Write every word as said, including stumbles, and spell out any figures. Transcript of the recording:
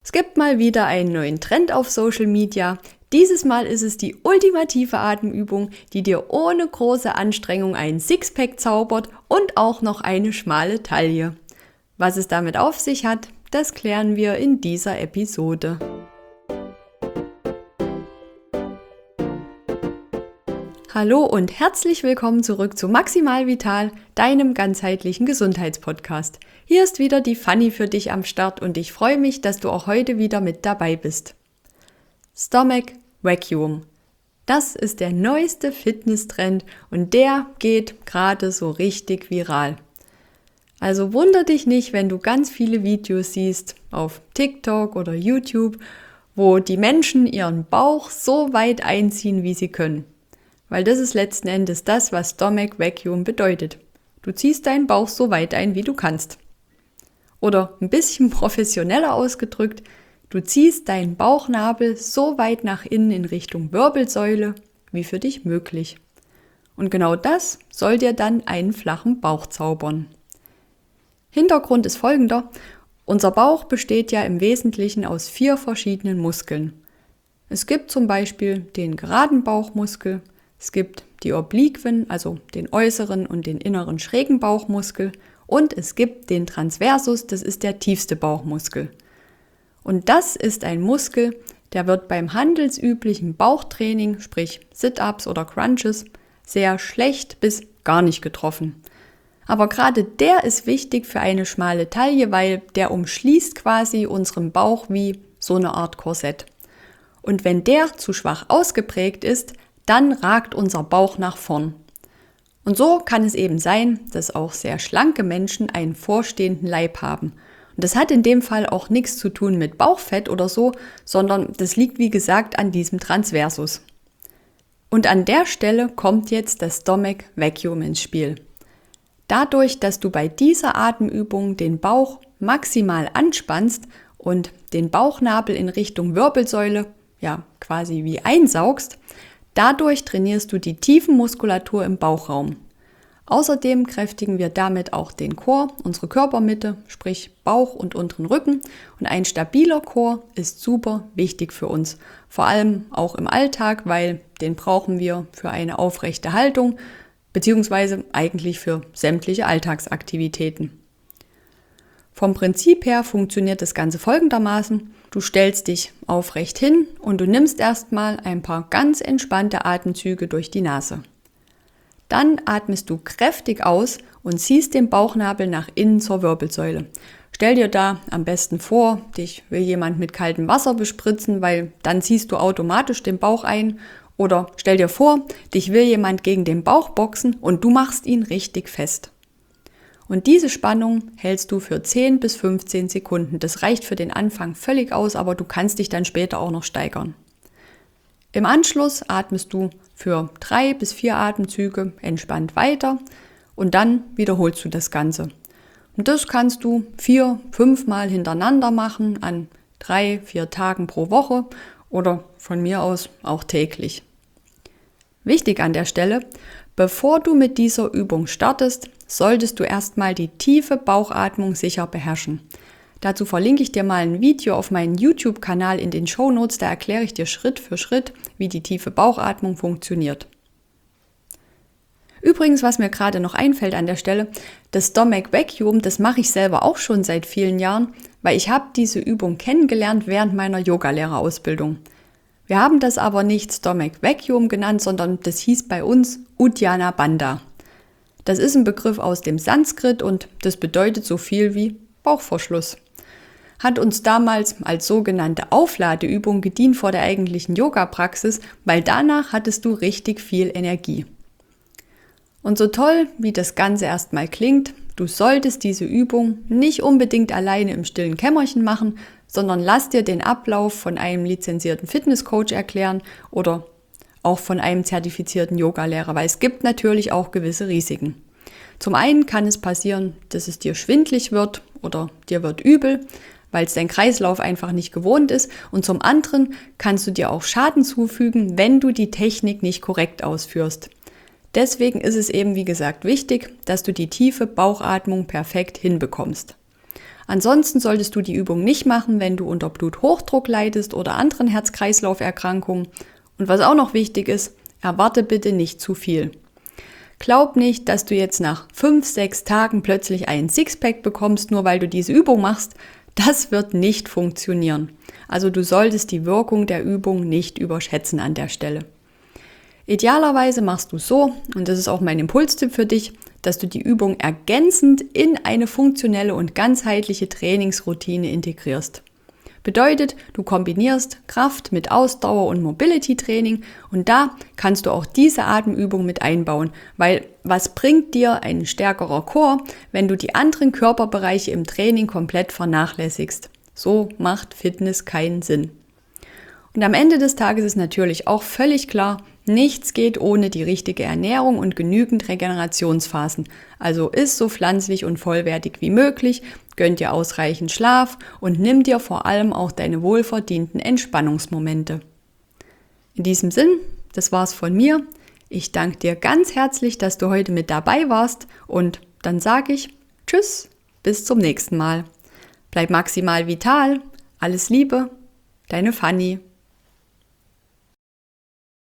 Es gibt mal wieder einen neuen Trend auf Social Media. Dieses Mal ist es die ultimative Atemübung, die dir ohne große Anstrengung einen Sixpack zaubert und auch noch eine schmale Taille. Was es damit auf sich hat, das klären wir in dieser Episode. Hallo und herzlich willkommen zurück zu Maximal Vital, deinem ganzheitlichen Gesundheitspodcast. Hier ist wieder die Fanny für dich am Start und ich freue mich, dass du auch heute wieder mit dabei bist. Stomach Vacuum. Das ist der neueste Fitnesstrend und der geht gerade so richtig viral. Also wunder dich nicht, wenn du ganz viele Videos siehst auf TikTok oder YouTube, wo die Menschen ihren Bauch so weit einziehen, wie sie können. Weil das ist letzten Endes das, was Stomach Vacuum bedeutet. Du ziehst deinen Bauch so weit ein, wie du kannst. Oder ein bisschen professioneller ausgedrückt, du ziehst deinen Bauchnabel so weit nach innen in Richtung Wirbelsäule, wie für dich möglich. Und genau das soll dir dann einen flachen Bauch zaubern. Hintergrund ist folgender: Unser Bauch besteht ja im Wesentlichen aus vier verschiedenen Muskeln. Es gibt zum Beispiel den geraden Bauchmuskel, es gibt die Obliquen, also den äußeren und den inneren schrägen Bauchmuskel, und es gibt den Transversus, das ist der tiefste Bauchmuskel. Und das ist ein Muskel, der wird beim handelsüblichen Bauchtraining, sprich Sit-Ups oder Crunches, sehr schlecht bis gar nicht getroffen. Aber gerade der ist wichtig für eine schmale Taille, weil der umschließt quasi unseren Bauch wie so eine Art Korsett. Und wenn der zu schwach ausgeprägt ist, dann ragt unser Bauch nach vorn. Und so kann es eben sein, dass auch sehr schlanke Menschen einen vorstehenden Leib haben. Und das hat in dem Fall auch nichts zu tun mit Bauchfett oder so, sondern das liegt wie gesagt an diesem Transversus. Und an der Stelle kommt jetzt das Stomach Vacuum ins Spiel. Dadurch, dass du bei dieser Atemübung den Bauch maximal anspannst und den Bauchnabel in Richtung Wirbelsäule, ja quasi wie einsaugst, dadurch trainierst du die Tiefenmuskulatur im Bauchraum. Außerdem kräftigen wir damit auch den Core, unsere Körpermitte, sprich Bauch und unteren Rücken. Und ein stabiler Core ist super wichtig für uns, vor allem auch im Alltag, weil den brauchen wir für eine aufrechte Haltung, beziehungsweise eigentlich für sämtliche Alltagsaktivitäten. Vom Prinzip her funktioniert das Ganze folgendermaßen: Du stellst dich aufrecht hin und du nimmst erstmal ein paar ganz entspannte Atemzüge durch die Nase. Dann atmest du kräftig aus und ziehst den Bauchnabel nach innen zur Wirbelsäule. Stell dir da am besten vor, dich will jemand mit kaltem Wasser bespritzen, weil dann ziehst du automatisch den Bauch ein. Oder stell dir vor, dich will jemand gegen den Bauch boxen und du machst ihn richtig fest. Und diese Spannung hältst du für zehn bis fünfzehn Sekunden. Das reicht für den Anfang völlig aus, aber du kannst dich dann später auch noch steigern. Im Anschluss atmest du für drei bis vier Atemzüge entspannt weiter und dann wiederholst du das Ganze. Und das kannst du vier, fünf Mal hintereinander machen an drei, vier Tagen pro Woche oder von mir aus auch täglich. Wichtig an der Stelle: Bevor du mit dieser Übung startest, solltest du erstmal die tiefe Bauchatmung sicher beherrschen. Dazu verlinke ich dir mal ein Video auf meinen YouTube-Kanal in den Shownotes, da erkläre ich dir Schritt für Schritt, wie die tiefe Bauchatmung funktioniert. Übrigens, was mir gerade noch einfällt an der Stelle, das Stomach Vacuum, das mache ich selber auch schon seit vielen Jahren, weil ich habe diese Übung kennengelernt während meiner Yogalehrerausbildung. Wir haben das aber nicht Stomach Vacuum genannt, sondern das hieß bei uns Uddiyana Bandha. Das ist ein Begriff aus dem Sanskrit und das bedeutet so viel wie Bauchverschluss. Hat uns damals als sogenannte Aufladeübung gedient vor der eigentlichen Yoga-Praxis, weil danach hattest du richtig viel Energie. Und so toll, wie das Ganze erstmal klingt, du solltest diese Übung nicht unbedingt alleine im stillen Kämmerchen machen, sondern lass dir den Ablauf von einem lizenzierten Fitnesscoach erklären oder auch von einem zertifizierten Yogalehrer, weil es gibt natürlich auch gewisse Risiken. Zum einen kann es passieren, dass es dir schwindlig wird oder dir wird übel, weil es dein Kreislauf einfach nicht gewohnt ist. Und zum anderen kannst du dir auch Schaden zufügen, wenn du die Technik nicht korrekt ausführst. Deswegen ist es eben, wie gesagt, wichtig, dass du die tiefe Bauchatmung perfekt hinbekommst. Ansonsten solltest du die Übung nicht machen, wenn du unter Bluthochdruck leidest oder anderen Herz-Kreislauf-Erkrankungen. Und was auch noch wichtig ist, erwarte bitte nicht zu viel. Glaub nicht, dass du jetzt nach fünf, sechs Tagen plötzlich einen Sixpack bekommst, nur weil du diese Übung machst. Das wird nicht funktionieren. Also du solltest die Wirkung der Übung nicht überschätzen an der Stelle. Idealerweise machst du so, und das ist auch mein Impulstipp für dich, dass du die Übung ergänzend in eine funktionelle und ganzheitliche Trainingsroutine integrierst. Bedeutet, du kombinierst Kraft mit Ausdauer und Mobility-Training und da kannst du auch diese Atemübung mit einbauen, weil was bringt dir ein stärkerer Core, wenn du die anderen Körperbereiche im Training komplett vernachlässigst? So macht Fitness keinen Sinn. Und am Ende des Tages ist natürlich auch völlig klar, nichts geht ohne die richtige Ernährung und genügend Regenerationsphasen. Also iss so pflanzlich und vollwertig wie möglich, gönn dir ausreichend Schlaf und nimm dir vor allem auch deine wohlverdienten Entspannungsmomente. In diesem Sinn, das war's von mir. Ich danke dir ganz herzlich, dass du heute mit dabei warst und dann sage ich Tschüss, bis zum nächsten Mal. Bleib maximal vital, alles Liebe, deine Fanny.